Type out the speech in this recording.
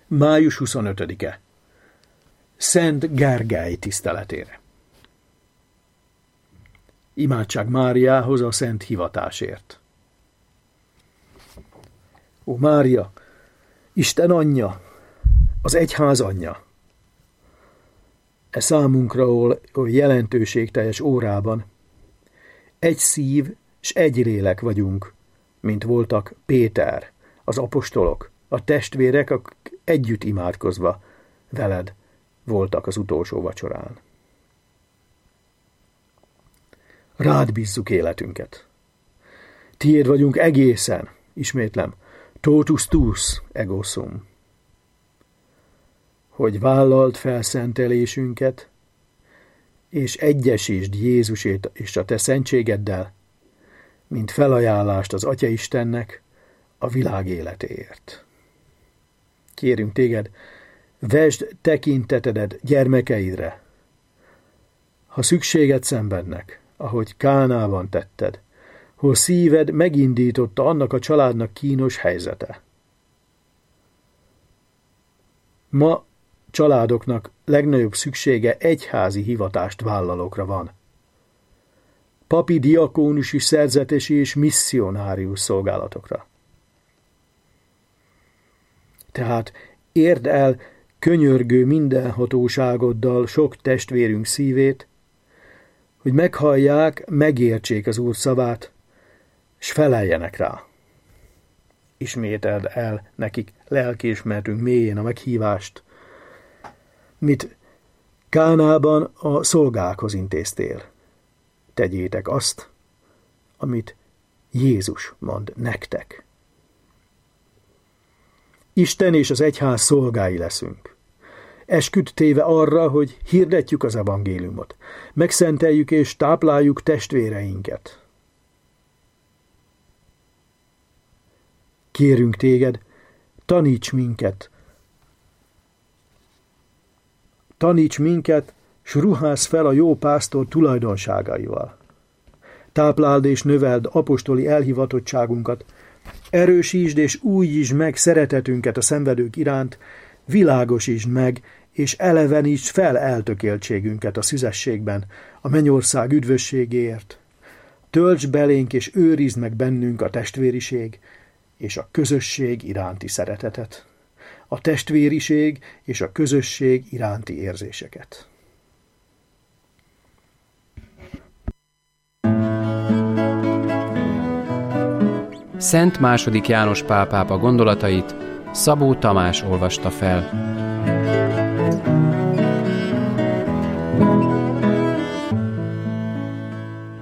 Május 25-e. Szent Gergely tiszteletére. Imádság Máriához a szent hivatásért. Ó Mária, Isten anyja, az egyház anyja! E számunkra oly jelentőségteljes órában egy szív s egy lélek vagyunk, mint voltak Péter, az apostolok, a testvérek, akik együtt imádkozva veled voltak az utolsó vacsorán. Rád bízzuk életünket. Tiéd vagyunk egészen, ismétlem, totus tus ego sum. Hogy vállald felszentelésünket, és egyesítsd Jézusét és a te szentségeddel, mint felajánlást az Atya Istennek a világ életéért. Kérünk téged, vesd tekintetedet gyermekeidre. Ha szükséged szenvednek, ahogy Kánában tetted, hol szíved megindította annak a családnak kínos helyzete. Ma családoknak legnagyobb szüksége egyházi hivatást vállalókra van. Papi, diakónusi, szerzetesi és misszionárius szolgálatokra. Tehát érd el könyörgő mindenhatóságoddal sok testvérünk szívét, hogy meghallják, megértsék az Úr szavát, s feleljenek rá. Ismételd el nekik lelkiismeretünk mélyén a meghívást, mit Kánában a szolgákhoz intéztél. Tegyétek azt, amit Jézus mond nektek. Isten és az egyház szolgái leszünk. Esküdt téve arra, hogy hirdetjük az evangéliumot, megszenteljük és tápláljuk testvéreinket. Kérünk téged, taníts minket, s ruházz fel a jó pásztor tulajdonságaival. Tápláld és növeld apostoli elhivatottságunkat, erősítsd és újítsd meg szeretetünket a szenvedők iránt, világosítsd meg, és elevenítsd fel eltökéltségünket a szüzességben, a mennyország üdvösségéért. Töltsd belénk és őrizd meg bennünk a testvériség és a közösség iránti szeretetet, a testvériség és a közösség iránti érzéseket. Szent II. János Pál pápa gondolatait Szabó Tamás olvasta fel.